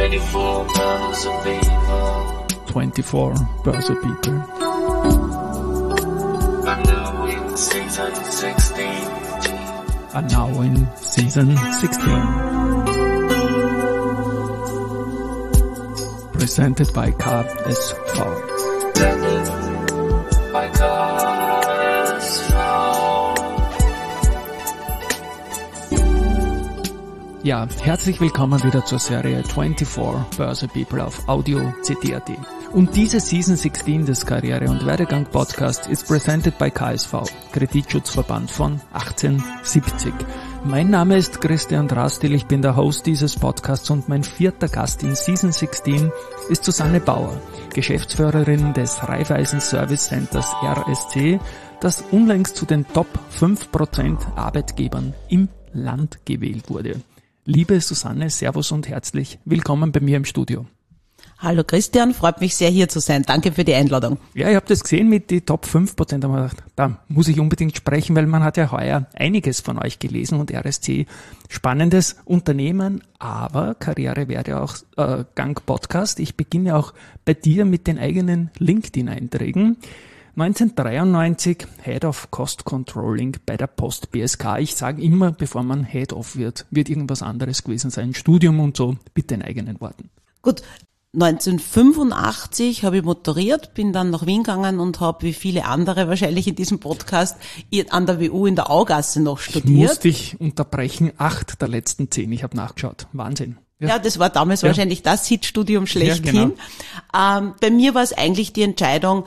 24 Börse People. 24 Börse People. And now in season 16. And now in season 16. Presented by KSV. By KSV. Ja, herzlich willkommen wieder zur Serie 24 Börse People auf Audio CD.at. Und diese Season 16 des Karriere- und Werdegang-Podcasts ist presented by KSV, Kreditschutzverband von 1870. Mein Name ist Christian Drastil, ich bin der Host dieses Podcasts und mein vierter Gast in Season 16 ist Susanne Bauer, Geschäftsführerin des Raiffeisen Service Centers RSC, das unlängst zu den Top 5% Arbeitgebern im Land gewählt wurde. Liebe Susanne, Servus und herzlich willkommen bei mir im Studio. Hallo Christian, freut mich sehr hier zu sein. Danke für die Einladung. Ja, ich habe das gesehen mit die Top 5%, da habe ich gedacht, da muss ich unbedingt sprechen, weil man hat ja heuer einiges von euch gelesen und RSC, spannendes Unternehmen, aber Karrierewerte auch Gang Podcast. Ich beginne auch bei dir mit den eigenen LinkedIn-Einträgen. 1993 Head of Cost Controlling bei der Post BSK. Ich sage immer, bevor man Head of wird irgendwas anderes gewesen sein. Studium und so, bitte in eigenen Worten. Gut, 1985 habe ich motoriert, bin dann nach Wien gegangen und habe, wie viele andere wahrscheinlich in diesem Podcast, an der WU in der Augasse noch studiert. Ich muss dich unterbrechen, 8 der letzten 10, ich habe nachgeschaut. Wahnsinn. Ja, das war damals wahrscheinlich das Hitstudium schlechthin. Ja, genau. Bei mir war es eigentlich die Entscheidung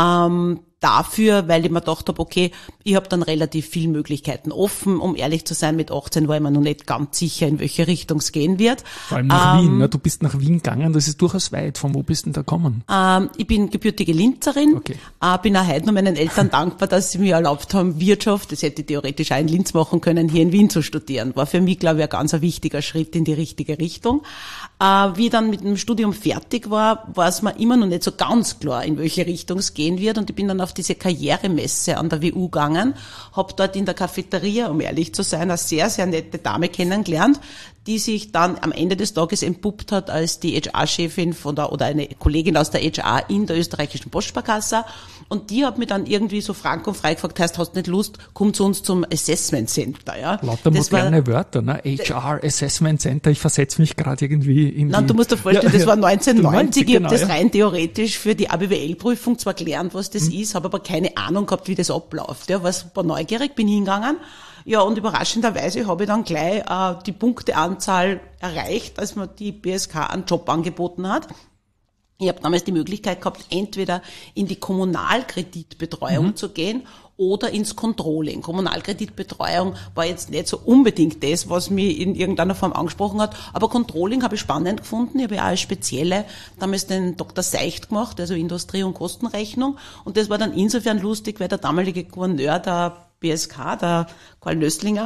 dafür, weil ich mir gedacht habe, okay, ich habe dann relativ viele Möglichkeiten offen. Um ehrlich zu sein, mit 18 war ich mir noch nicht ganz sicher, in welche Richtung es gehen wird. Vor allem nach Wien, ne? Du bist nach Wien gegangen, das ist durchaus weit. Von wo bist du denn da gekommen? Ich bin gebürtige Linzerin, okay. Bin auch heute noch meinen Eltern dankbar, dass sie mir erlaubt haben, Wirtschaft, das hätte ich theoretisch auch in Linz machen können, hier in Wien zu studieren. War für mich, glaube ich, ein ganz wichtiger Schritt in die richtige Richtung. Wie ich dann mit dem Studium fertig war es mir immer noch nicht so ganz klar, in welche Richtung es gehen wird. Und ich bin dann auf diese Karrieremesse an der WU gegangen, habe dort in der Cafeteria, um ehrlich zu sein, eine sehr, sehr nette Dame kennengelernt, die sich dann am Ende des Tages entpuppt hat als die HR-Chefin oder eine Kollegin aus der HR in der österreichischen Postsparkasse. Und die hat mir dann irgendwie so frank und frei gefragt, hast du nicht Lust, komm zu uns zum Assessment Center, ja. Lauter moderne Wörter, ne? HR, Assessment Center, ich versetze mich gerade irgendwie in die... Nein, du musst dir vorstellen, das war 1990, ich habe das genau, rein theoretisch für die ABWL-Prüfung zwar gelernt, was das ist, habe aber keine Ahnung gehabt, wie das abläuft. Ja, war super neugierig, bin hingegangen. Ja, und überraschenderweise habe ich dann gleich die Punkteanzahl erreicht, als mir die BSK einen Job angeboten hat. Ich habe damals die Möglichkeit gehabt, entweder in die Kommunalkreditbetreuung zu gehen oder ins Controlling. Kommunalkreditbetreuung war jetzt nicht so unbedingt das, was mich in irgendeiner Form angesprochen hat, aber Controlling habe ich spannend gefunden. Ich habe ja auch als Spezielle damals den Dr. Seicht gemacht, also Industrie- und Kostenrechnung, und das war dann insofern lustig, weil der damalige Gouverneur der BSK, der Karl Nöstlinger,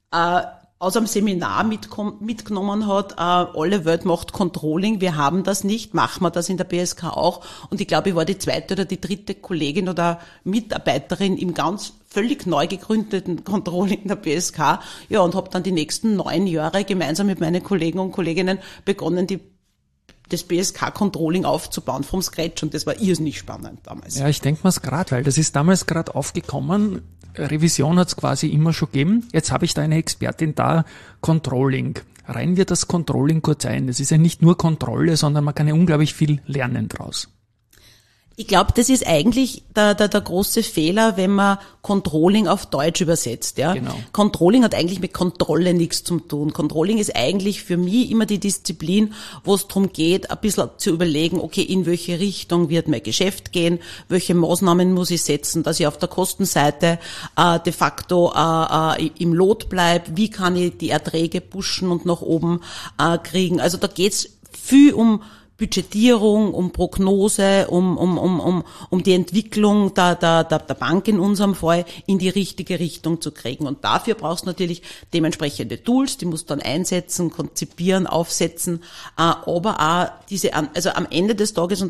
aus einem Seminar mitgenommen hat, alle Welt macht Controlling, wir haben das nicht, machen wir das in der BSK auch. Und ich glaube, ich war die zweite oder die dritte Kollegin oder Mitarbeiterin im ganz völlig neu gegründeten Controlling der BSK. Ja, und habe dann die nächsten 9 Jahre gemeinsam mit meinen Kollegen und Kolleginnen begonnen, das BSK-Controlling aufzubauen vom Scratch, und das war irrsinnig spannend damals. Ja, ich denke mir's gerade, weil das ist damals gerade aufgekommen. Revision hat's quasi immer schon gegeben. Jetzt habe ich da eine Expertin da, Controlling. Reihen wir das Controlling kurz ein. Das ist ja nicht nur Kontrolle, sondern man kann ja unglaublich viel lernen draus. Ich glaube, das ist eigentlich der große Fehler, wenn man Controlling auf Deutsch übersetzt. Ja? Genau. Controlling hat eigentlich mit Kontrolle nichts zu tun. Controlling ist eigentlich für mich immer die Disziplin, wo es darum geht, ein bisschen zu überlegen, okay, in welche Richtung wird mein Geschäft gehen, welche Maßnahmen muss ich setzen, dass ich auf der Kostenseite de facto im Lot bleibe, wie kann ich die Erträge pushen und nach oben kriegen. Also da geht's viel um Budgetierung, um Prognose, um die Entwicklung der Bank in unserem Fall in die richtige Richtung zu kriegen. Und dafür brauchst du natürlich dementsprechende Tools, die musst du dann einsetzen, konzipieren, aufsetzen, aber auch also am Ende des Tages, und da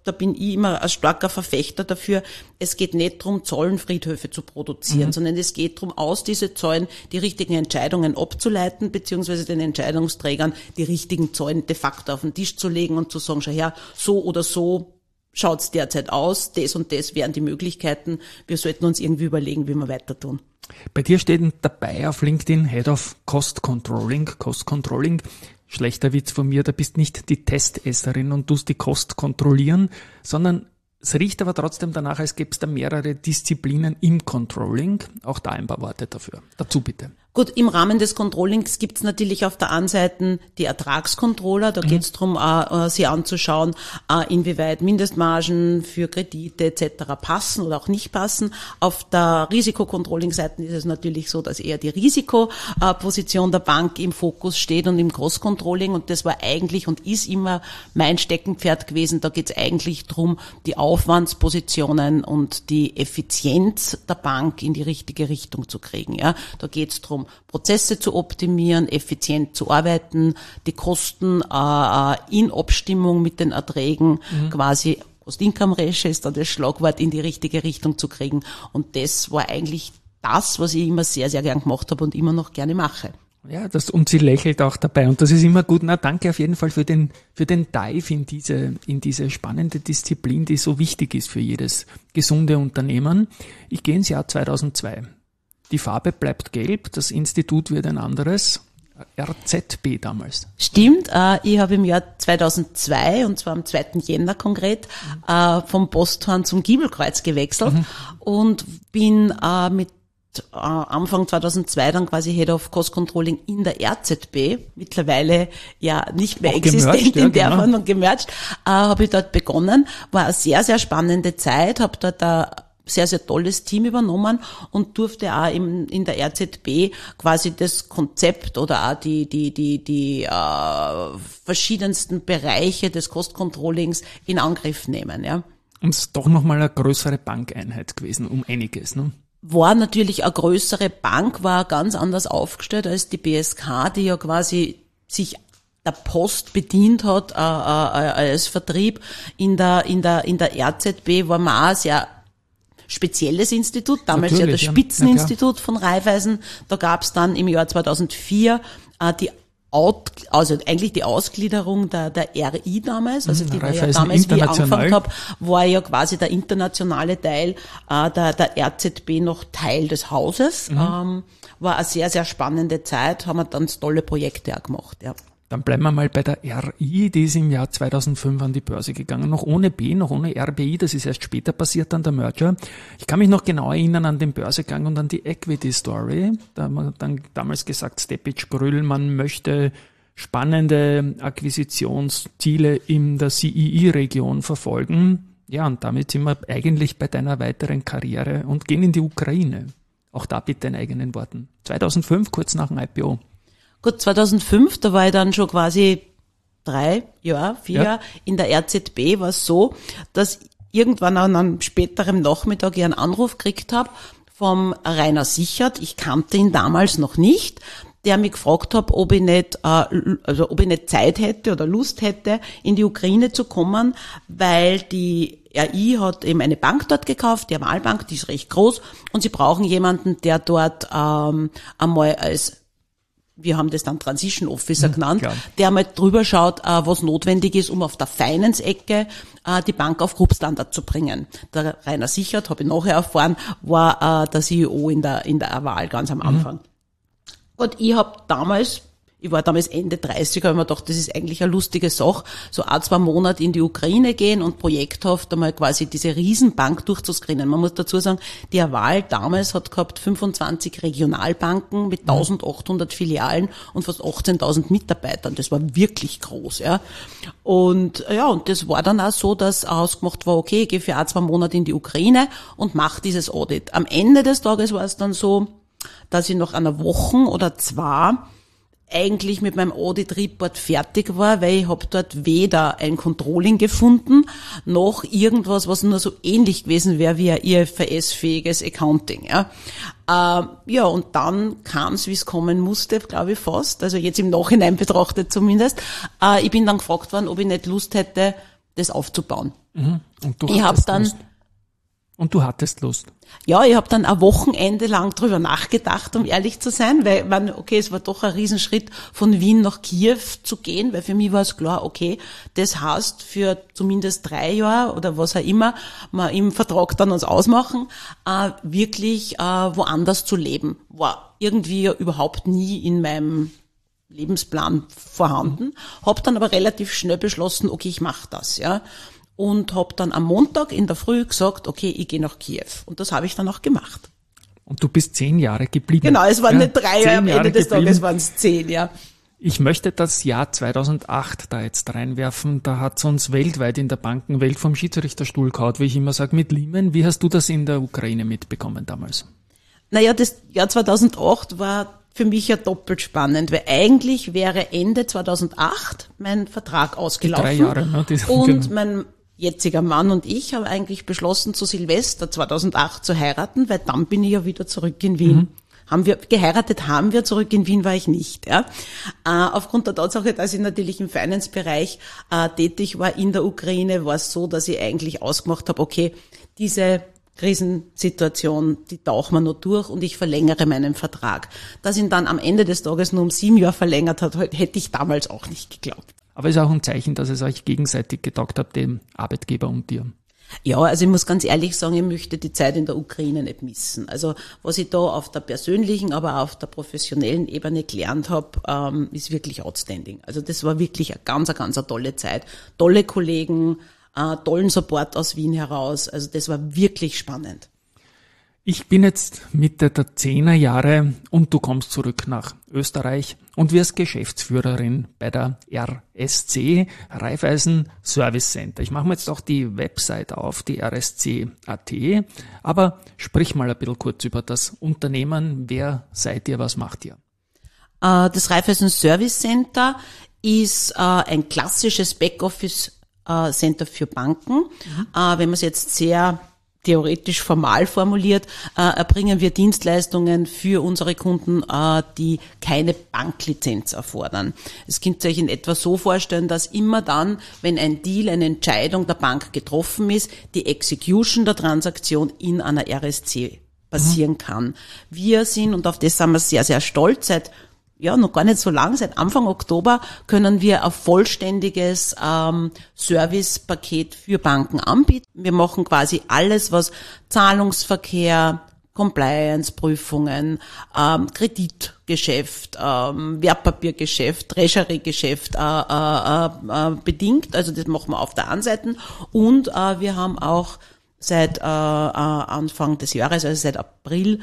da bin ich immer ein starker Verfechter dafür, es geht nicht darum, Zollenfriedhöfe zu produzieren, sondern es geht darum, aus diesen Zollen die richtigen Entscheidungen abzuleiten, beziehungsweise den Entscheidungsträgern die richtigen Zollen de facto auf den Tisch zu legen und zu sagen, schau her, so oder so schaut's derzeit aus, das und das wären die Möglichkeiten, wir sollten uns irgendwie überlegen, wie wir weiter tun. Bei dir steht dabei auf LinkedIn Head of Cost Controlling. Cost Controlling, schlechter Witz von mir, da bist nicht die Testesserin und tust die Kost kontrollieren, sondern es riecht aber trotzdem danach, als gäbe es da mehrere Disziplinen im Controlling. Auch da ein paar Worte dafür. Dazu bitte. Gut, im Rahmen des Controllings gibt's natürlich auf der einen Seite die Ertragscontroller. Da geht's darum, sich anzuschauen, inwieweit Mindestmargen für Kredite etc. passen oder auch nicht passen. Auf der Risikocontrolling-Seite ist es natürlich so, dass eher die Risikoposition der Bank im Fokus steht und im Cross-Controlling. Und das war eigentlich und ist immer mein Steckenpferd gewesen. Da geht's eigentlich drum, die Aufwandspositionen und die Effizienz der Bank in die richtige Richtung zu kriegen. Ja, da geht's drum, Prozesse zu optimieren, effizient zu arbeiten, die Kosten in Abstimmung mit den Erträgen quasi, Cost-Income-Ratio ist da das Schlagwort, in die richtige Richtung zu kriegen. Und das war eigentlich das, was ich immer sehr, sehr gern gemacht habe und immer noch gerne mache. Ja, und sie lächelt auch dabei und das ist immer gut. Na, danke auf jeden Fall für den Dive in diese spannende Disziplin, die so wichtig ist für jedes gesunde Unternehmen. Ich gehe ins Jahr 2002. Die Farbe bleibt gelb, das Institut wird ein anderes, RZB damals. Stimmt, ich habe im Jahr 2002, und zwar am 2. Jänner konkret, vom Posthorn zum Giebelkreuz gewechselt und bin mit Anfang 2002 dann quasi Head of Cost Controlling in der RZB, mittlerweile ja nicht mehr existent in der Form und gemerged, habe ich dort begonnen, war eine sehr, sehr spannende Zeit, habe dort sehr, sehr tolles Team übernommen und durfte auch in der RZB quasi das Konzept oder auch die verschiedensten Bereiche des Cost-Controllings in Angriff nehmen. Ja. Und es ist doch nochmal eine größere Bankeinheit gewesen, um einiges, ne? War natürlich eine größere Bank, war ganz anders aufgestellt als die BSK, die ja quasi sich der Post bedient hat als Vertrieb. In der RZB war man auch sehr spezielles Institut, damals natürlich, ja das Spitzeninstitut von Raiffeisen. Da gab es dann im Jahr 2004 die Ausgliederung der RI damals, also die war ja damals, wie ich angefangen habe, war ja quasi der internationale Teil der RZB noch Teil des Hauses. War eine sehr, sehr spannende Zeit, haben wir dann tolle Projekte auch gemacht, ja. Dann bleiben wir mal bei der RI, die ist im Jahr 2005 an die Börse gegangen. Noch ohne B, noch ohne RBI, das ist erst später passiert, dann der Merger. Ich kann mich noch genau erinnern an den Börsegang und an die Equity Story. Da haben wir dann damals gesagt, Stepic Brüll, man möchte spannende Akquisitionsziele in der CEE-Region verfolgen. Ja, und damit sind wir eigentlich bei deiner weiteren Karriere und gehen in die Ukraine. Auch da bitte in eigenen Worten. 2005, kurz nach dem IPO. Gut, 2005, da war ich dann schon quasi 4 Jahre in der RZB, war es so, dass irgendwann an einem späteren Nachmittag ich einen Anruf gekriegt habe vom Rainer Sichert. Ich kannte ihn damals noch nicht, der mich gefragt hat, ob ich nicht Zeit hätte oder Lust hätte, in die Ukraine zu kommen, weil die RI hat eben eine Bank dort gekauft, die Amalbank, die ist recht groß, und sie brauchen jemanden, der dort einmal als, wir haben das dann Transition Officer genannt, der mal drüber schaut, was notwendig ist, um auf der Finance-Ecke die Bank auf Group-Standard zu bringen. Der Rainer Sichert, habe ich nachher erfahren, war der CEO in der Wahl ganz am Anfang. Und ich war damals Ende 30, habe mir gedacht, das ist eigentlich eine lustige Sache, so 1-2 Monate in die Ukraine gehen und projekthaft einmal quasi diese Riesenbank durchzuscreenen. Man muss dazu sagen, die Wahl damals hat gehabt 25 Regionalbanken mit 1800 Filialen und fast 18.000 Mitarbeitern. Das war wirklich groß, ja. Und das war dann auch so, dass ausgemacht war, okay, ich gehe für 1-2 Monate in die Ukraine und mache dieses Audit. Am Ende des Tages war es dann so, dass ich nach einer Woche oder 2 eigentlich mit meinem Audit-Report fertig war, weil ich habe dort weder ein Controlling gefunden, noch irgendwas, was nur so ähnlich gewesen wäre wie ein IFRS-fähiges Accounting. Ja, und dann kam es, wie es kommen musste, glaube ich fast, also jetzt im Nachhinein betrachtet zumindest. Ich bin dann gefragt worden, ob ich nicht Lust hätte, das aufzubauen. Und du Ich habe hattest dann, Lust. Und du hattest Lust. ja, ich habe dann ein Wochenende lang drüber nachgedacht, um ehrlich zu sein, weil, okay, es war doch ein Riesenschritt, von Wien nach Kiew zu gehen, weil für mich war es klar, okay, das heißt für zumindest 3 Jahre oder was auch immer wir im Vertrag dann uns ausmachen, wirklich woanders zu leben. War irgendwie überhaupt nie in meinem Lebensplan vorhanden, habe dann aber relativ schnell beschlossen, okay, ich mache das, ja. Und habe dann am Montag in der Früh gesagt, okay, ich gehe nach Kiew. Und das habe ich dann auch gemacht. Und du bist 10 Jahre geblieben. Genau, es waren Ja, nicht 3 Jahre, 10 am Ende des geblieben. Tages waren es 10, ja. Ich möchte das Jahr 2008 da jetzt reinwerfen. Da hat's uns weltweit in der Bankenwelt vom Schiedsrichterstuhl gehauen, wie ich immer sage, mit Lehman. Wie hast du das in der Ukraine mitbekommen damals? Naja, das Jahr 2008 war für mich ja doppelt spannend, weil eigentlich wäre Ende 2008 mein Vertrag ausgelaufen. 3 Jahre, ne? Und mein jetziger Mann und ich haben eigentlich beschlossen, zu Silvester 2008 zu heiraten, weil dann bin ich ja wieder zurück in Wien. Geheiratet haben wir, zurück in Wien war ich nicht. Ja. Aufgrund der Tatsache, dass ich natürlich im Finance-Bereich tätig war in der Ukraine, war es so, dass ich eigentlich ausgemacht habe, okay, diese Krisensituation, die tauchen wir nur durch und ich verlängere meinen Vertrag. Dass ihn dann am Ende des Tages nur um 7 Jahre verlängert hat, hätte ich damals auch nicht geglaubt. Aber es ist auch ein Zeichen, dass es euch gegenseitig getaugt habt, dem Arbeitgeber und dir. Ja, also ich muss ganz ehrlich sagen, ich möchte die Zeit in der Ukraine nicht missen. Also was ich da auf der persönlichen, aber auch auf der professionellen Ebene gelernt habe, ist wirklich outstanding. Also das war wirklich eine ganz tolle Zeit. Tolle Kollegen, tollen Support aus Wien heraus. Also das war wirklich spannend. Ich bin jetzt Mitte der 10er Jahre und du kommst zurück nach Österreich und wirst Geschäftsführerin bei der RSC, Raiffeisen Service Center. Ich mache mir jetzt auch die Website auf, die rsc.at, aber sprich mal ein bisschen kurz über das Unternehmen. Wer seid ihr, was macht ihr? Das Raiffeisen Service Center ist ein klassisches Backoffice Center für Banken. Wenn man es jetzt sehr theoretisch formal formuliert, erbringen wir Dienstleistungen für unsere Kunden, die keine Banklizenz erfordern. Es könnt ihr euch in etwa so vorstellen, dass immer dann, wenn ein Deal, eine Entscheidung der Bank getroffen ist, die Execution der Transaktion in einer RSC passieren kann. Wir sind, und auf das sind wir sehr stolz, seit noch gar nicht so lang, seit Anfang Oktober können wir ein vollständiges Servicepaket für Banken anbieten. Wir machen quasi alles, was Zahlungsverkehr, Compliance-Prüfungen, Kreditgeschäft, Wertpapiergeschäft, Treasury-Geschäft bedingt. Also das machen wir auf der einen Seite. Und wir haben auch seit Anfang des Jahres, also seit April,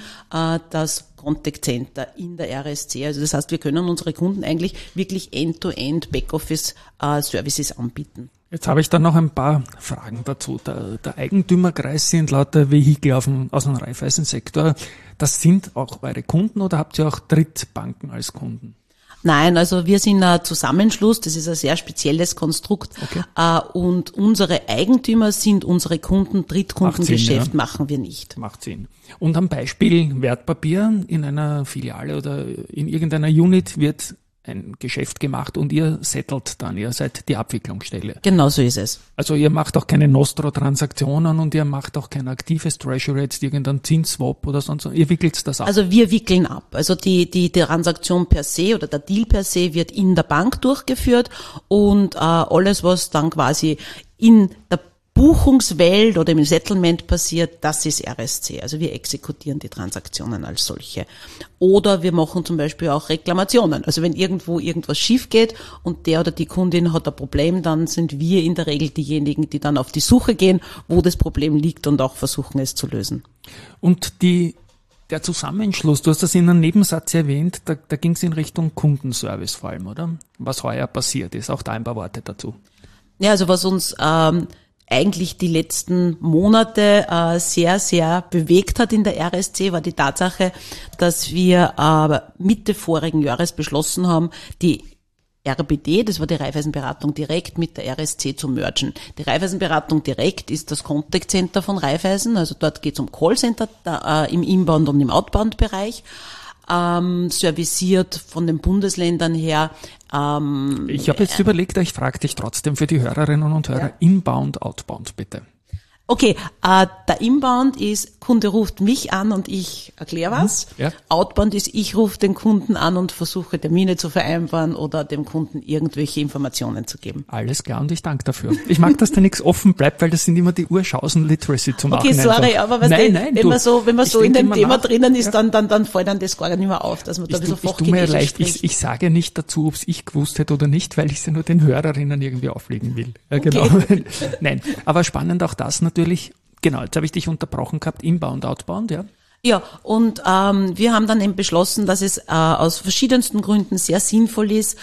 das Contact Center in der RSC. Also das heißt, wir können unsere Kunden eigentlich wirklich End-to-End Backoffice Services anbieten. Jetzt habe ich da noch ein paar Fragen dazu. Der Eigentümerkreis sind lauter Vehikel aus dem Raiffeisen-Sektor. Das sind auch eure Kunden oder habt ihr auch Drittbanken als Kunden? Nein, also wir sind ein Zusammenschluss, das ist ein sehr spezielles Konstrukt. Okay. Und unsere Eigentümer sind unsere Kunden, Drittkundengeschäft machen wir nicht. Macht Sinn. Und am Beispiel Wertpapier in einer Filiale oder in irgendeiner Unit wird ein Geschäft gemacht und ihr settelt dann, ihr seid die Abwicklungsstelle. Genau so ist es. Also ihr macht auch keine Nostro-Transaktionen und ihr macht auch kein aktives Treasury, jetzt irgendein Zinsswap oder sonst, ihr wickelt das ab. Also wir wickeln ab. Also die Transaktion per se oder der Deal per se wird in der Bank durchgeführt und alles, was dann quasi in der Buchungswelt oder im Settlement passiert, das ist RSC. Also wir exekutieren die Transaktionen als solche. Oder wir machen zum Beispiel auch Reklamationen. Also wenn irgendwo irgendwas schief geht und der oder die Kundin hat ein Problem, dann sind wir in der Regel diejenigen, die dann auf die Suche gehen, wo das Problem liegt und auch versuchen, es zu lösen. Und der Zusammenschluss, du hast das in einem Nebensatz erwähnt, da ging es in Richtung Kundenservice vor allem, oder? Was heuer passiert ist, auch da ein paar Worte dazu. Ja, also was uns eigentlich die letzten Monate sehr bewegt hat in der RSC, war die Tatsache, dass wir Mitte vorigen Jahres beschlossen haben, die RBD, das war die Raiffeisenberatung direkt, mit der RSC zu mergen. Die Raiffeisenberatung direkt ist das Contact Center von Raiffeisen, also dort geht es um Callcenter im Inbound und im Outbound-Bereich. serviciert von den Bundesländern her. Ich habe jetzt überlegt, ich frage dich trotzdem für die Hörerinnen und Hörer, Inbound, Outbound bitte. Okay, der Inbound ist, Kunde ruft mich an und ich erkläre was. Ja. Outbound ist, ich rufe den Kunden an und versuche Termine zu vereinbaren oder dem Kunden irgendwelche Informationen zu geben. Alles klar und ich danke dafür. Ich mag, dass da nichts offen bleibt, weil das sind immer die Urschausen Literacy zu machen. Okay, sorry, einfach. aber wenn man so in dem Thema drinnen ist, ja. dann fällt dann das gar nicht mehr auf, dass man da ein bisschen Fachchinesisch spricht. Ich sage nicht dazu, ob es ich gewusst hätte oder nicht, weil ich es ja nur den Hörerinnen irgendwie auflegen will. Ja, genau. Okay. Nein, aber spannend auch das natürlich. Genau, jetzt habe ich dich unterbrochen gehabt, Inbound, Outbound, ja. Ja, und wir haben dann eben beschlossen, dass es aus verschiedensten Gründen sehr sinnvoll ist,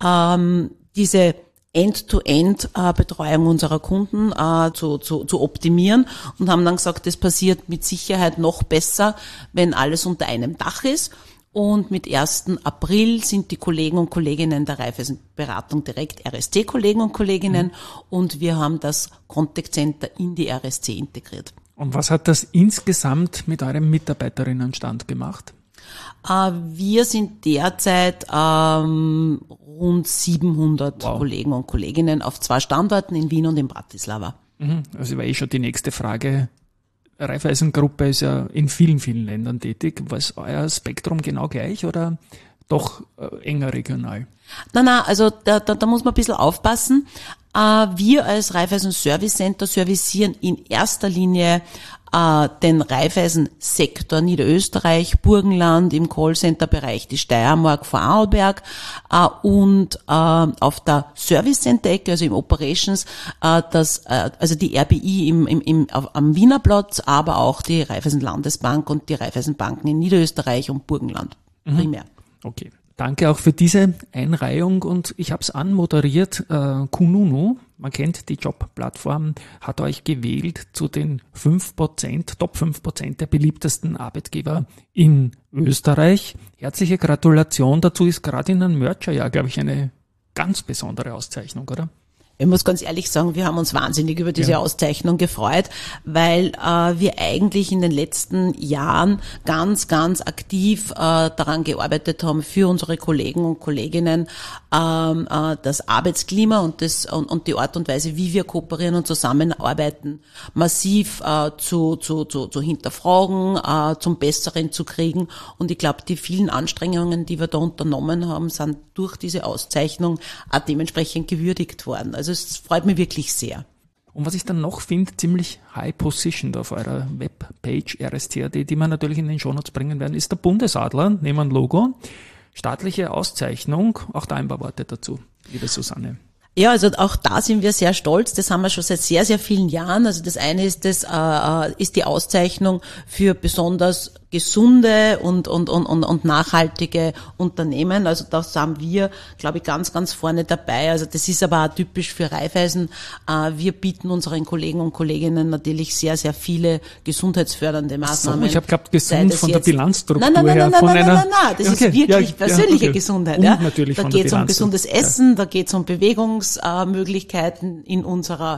diese End-to-End-Betreuung unserer Kunden zu optimieren und haben dann gesagt, das passiert mit Sicherheit noch besser, wenn alles unter einem Dach ist. Und mit 1. April sind die Kollegen und Kolleginnen der Raiffeisenberatung direkt RSC-Kollegen und Kolleginnen und wir haben das Contact Center in die RSC integriert. Und was hat das insgesamt mit eurem Mitarbeiterinnenstand gemacht? Wir sind derzeit rund 700 Kollegen und Kolleginnen auf 2 Standorten in Wien und in Bratislava. Also war schon die nächste Frage. Raiffeisen-Gruppe ist ja in vielen, vielen Ländern tätig. War euer Spektrum genau gleich oder doch enger regional? Nein, also da muss man ein bisschen aufpassen. Wir als Raiffeisen Service Center servicieren in erster Linie den Raiffeisen-Sektor Niederösterreich, Burgenland, im Callcenter-Bereich die Steiermark, Vorarlberg und auf der Service-Center-Ecke, also im Operations, also die RBI am Wiener Platz, aber auch die Raiffeisen-Landesbank und die Raiffeisen-Banken in Niederösterreich und Burgenland primär. Okay. Danke auch für diese Einreihung und ich habe es anmoderiert. Kununu, man kennt die Jobplattform, hat euch gewählt zu den 5%, Top 5% der beliebtesten Arbeitgeber in Österreich. Herzliche Gratulation dazu, ist gerade in einem Merger-Jahr, glaube ich, eine ganz besondere Auszeichnung, oder? Ich muss ganz ehrlich sagen, wir haben uns wahnsinnig über diese Auszeichnung gefreut, weil wir eigentlich in den letzten Jahren ganz, ganz aktiv daran gearbeitet haben, für unsere Kollegen und Kolleginnen das Arbeitsklima und die Art und Weise, wie wir kooperieren und zusammenarbeiten, massiv zu hinterfragen, zum Besseren zu kriegen. Und ich glaube, die vielen Anstrengungen, die wir da unternommen haben, sind durch diese Auszeichnung auch dementsprechend gewürdigt worden. Also es freut mich wirklich sehr. Und was ich dann noch finde, ziemlich high positioned auf eurer Webpage RSC.at, die wir natürlich in den Shownotes bringen werden, ist der Bundesadler, neben dem Logo. Staatliche Auszeichnung, auch da ein paar Worte dazu, liebe Susanne. Ja, also auch da sind wir sehr stolz. Das haben wir schon seit sehr, sehr vielen Jahren. Also das eine ist ist die Auszeichnung für besonders gesunde und nachhaltige Unternehmen. Also da sind wir, glaube ich, ganz, ganz vorne dabei. Also das ist aber auch typisch für Raiffeisen. Wir bieten unseren Kollegen und Kolleginnen natürlich sehr, sehr viele gesundheitsfördernde Maßnahmen. So, ich habe gehabt, gesund von der Bilanzstruktur her. Nein, das ist wirklich persönliche okay. Gesundheit. Und natürlich da geht es um gesundes Essen, da geht es um Bewegungsmöglichkeiten in unseren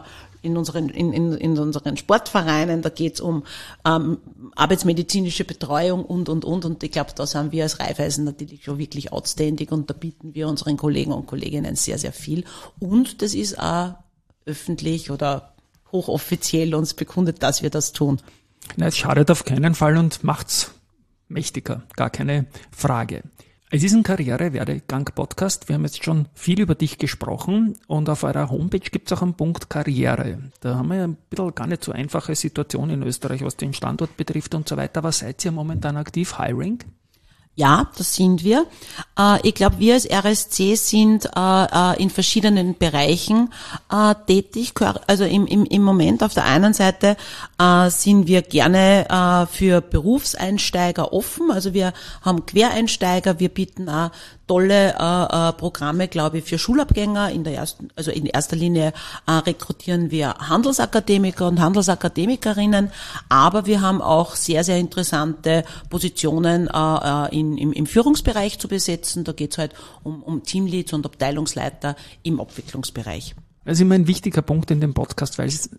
Sportvereinen, da geht es um arbeitsmedizinische Betreuung und ich glaube, da sind wir als Raiffeisen natürlich schon wirklich outstanding und da bieten wir unseren Kollegen und Kolleginnen sehr, sehr viel und das ist auch öffentlich oder hochoffiziell uns bekundet, dass wir das tun. Na, es schadet auf keinen Fall und macht's mächtiger, gar keine Frage. Es ist ein Karriere-Werdegang-Podcast. Wir haben jetzt schon viel über dich gesprochen und auf eurer Homepage gibt es auch einen Punkt Karriere. Da haben wir ein bisschen gar nicht so einfache Situation in Österreich, was den Standort betrifft und so weiter. Aber seid ihr momentan aktiv Hiring? Ja, das sind wir. Ich glaube, wir als RSC sind in verschiedenen Bereichen tätig. Also im Moment auf der einen Seite sind wir gerne für Berufseinsteiger offen. Also wir haben Quereinsteiger, wir bieten auch tolle Programme, glaube ich, für Schulabgänger. In erster Linie rekrutieren wir Handelsakademiker und Handelsakademikerinnen, aber wir haben auch sehr, sehr interessante Positionen im Führungsbereich zu besetzen. Da geht es halt um Teamleads und Abteilungsleiter im Abwicklungsbereich. Das ist immer ein wichtiger Punkt in dem Podcast, weil es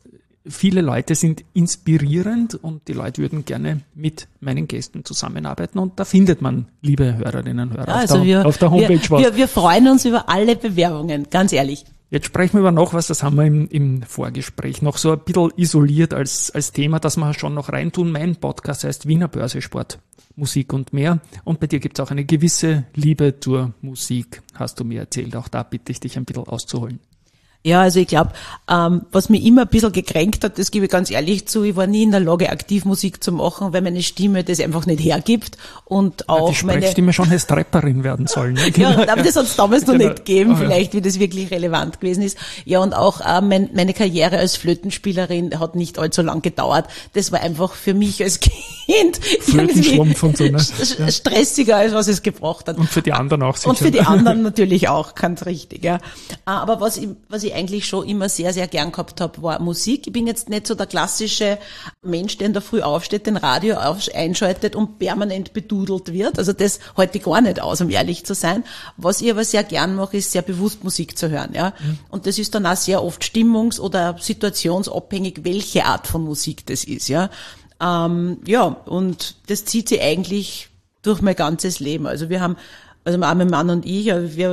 viele Leute sind inspirierend und die Leute würden gerne mit meinen Gästen zusammenarbeiten und da findet man, liebe Hörerinnen und Hörer, auf der Homepage was. Wir freuen uns über alle Bewerbungen, ganz ehrlich. Jetzt sprechen wir über noch was, das haben wir im Vorgespräch noch so ein bisschen isoliert als Thema, das wir schon noch reintun. Mein Podcast heißt Wiener Börse, Sport, Musik und mehr. Und bei dir gibt es auch eine gewisse Liebe zur Musik, hast du mir erzählt. Auch da bitte ich dich ein bisschen auszuholen. Ja, also ich glaube, was mich immer ein bisschen gekränkt hat, das gebe ich ganz ehrlich zu, ich war nie in der Lage, aktiv Musik zu machen, weil meine Stimme das einfach nicht hergibt und auch die Sprechstimme schon als Rapperin werden sollen. Ne? Ja, aber das hat es damals noch nicht gegeben, Oh, ja. vielleicht, wie das wirklich relevant gewesen ist. Ja, und auch meine Karriere als Flötenspielerin hat nicht allzu lang gedauert. Das war einfach für mich als Kind Flötenschrumpf und so, ne? Stressiger, als was es gebracht hat. Und für die anderen auch sicher. Und für die anderen natürlich auch, ganz richtig, ja. Aber was ich eigentlich schon immer sehr, sehr gern gehabt habe, war Musik. Ich bin jetzt nicht so der klassische Mensch, der in der Früh aufsteht, den Radio einschaltet und permanent bedudelt wird. Also das halte ich gar nicht aus, um ehrlich zu sein. Was ich aber sehr gern mache, ist sehr bewusst Musik zu hören, ja. Und das ist dann auch sehr oft stimmungs- oder situationsabhängig, welche Art von Musik das ist, ja. Ja, und das zieht sich eigentlich durch mein ganzes Leben. Also auch mein Mann und ich,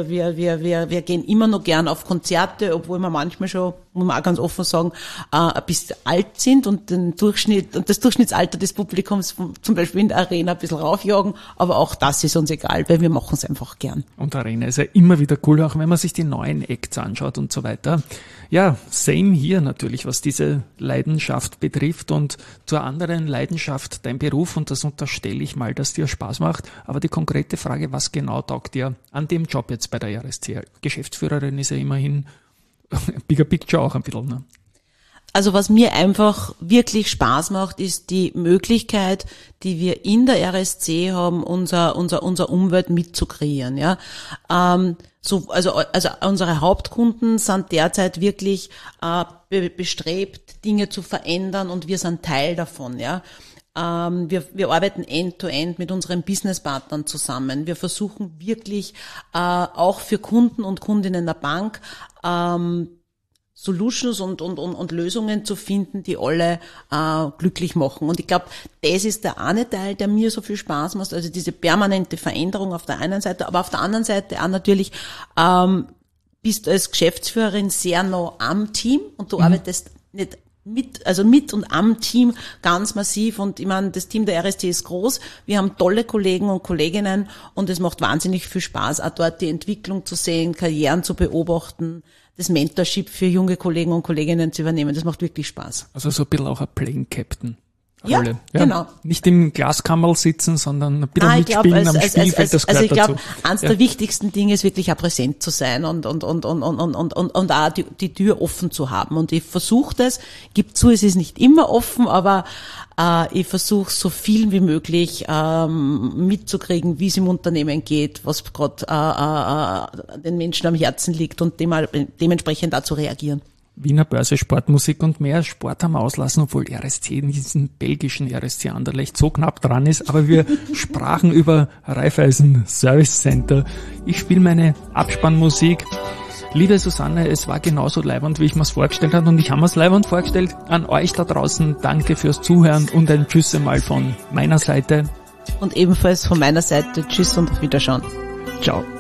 wir gehen immer noch gern auf Konzerte, obwohl wir manchmal schon, muss man auch ganz offen sagen, ein bisschen alt sind und das Durchschnittsalter des Publikums zum Beispiel in der Arena ein bisschen raufjagen, aber auch das ist uns egal, weil wir machen es einfach gern. Und Arena ist ja immer wieder cool, auch wenn man sich die neuen Acts anschaut und so weiter. Ja, same hier natürlich, was diese Leidenschaft betrifft und zur anderen Leidenschaft dein Beruf und das unterstelle ich mal, dass dir Spaß macht. Aber die konkrete Frage, was genau taugt dir an dem Job jetzt bei der RSC? Geschäftsführerin ist ja immerhin bigger picture auch ein bisschen, ne? Also was mir einfach wirklich Spaß macht, ist die Möglichkeit, die wir in der RSC haben, unser Umwelt mitzukreieren, ja. Also unsere Hauptkunden sind derzeit wirklich bestrebt, Dinge zu verändern und wir sind Teil davon, ja. Wir arbeiten end-to-end mit unseren Businesspartnern zusammen. Wir versuchen wirklich auch für Kunden und Kundinnen der Bank Solutions und Lösungen zu finden, die alle glücklich machen. Und ich glaube, das ist der eine Teil, der mir so viel Spaß macht, also diese permanente Veränderung auf der einen Seite, aber auf der anderen Seite auch natürlich bist du als Geschäftsführerin sehr nah am Team und du arbeitest nicht mit und am Team ganz massiv und ich meine, das Team der RSC ist groß, wir haben tolle Kollegen und Kolleginnen und es macht wahnsinnig viel Spaß, auch dort die Entwicklung zu sehen, Karrieren zu beobachten, das Mentorship für junge Kollegen und Kolleginnen zu übernehmen, das macht wirklich Spaß. Also so ein bisschen auch ein Playing Captain. Ja, Rolle. genau. Nicht im Glaskammerl sitzen, sondern ein bisschen mitspielen am Spielfeld, das gehört also ich glaube, dazu. eines der wichtigsten Dinge ist wirklich auch präsent zu sein und auch die Tür offen zu haben. Und ich versuche das, gibt zu, es ist nicht immer offen, aber ich versuche so viel wie möglich mitzukriegen, wie es im Unternehmen geht, was gerade den Menschen am Herzen liegt und dementsprechend da zu reagieren. Wiener Börse, Sport, Musik und mehr. Sport haben wir auslassen, obwohl RSC in diesem belgischen RSC Anderlecht so knapp dran ist. Aber wir sprachen über Raiffeisen Service Center. Ich spiele meine Abspannmusik. Liebe Susanne, es war genauso leibend, wie ich mir es vorgestellt habe. Und ich habe mir es leibend vorgestellt. An euch da draußen danke fürs Zuhören und ein Tschüss einmal von meiner Seite. Und ebenfalls von meiner Seite Tschüss und auf Wiederschauen. Ciao.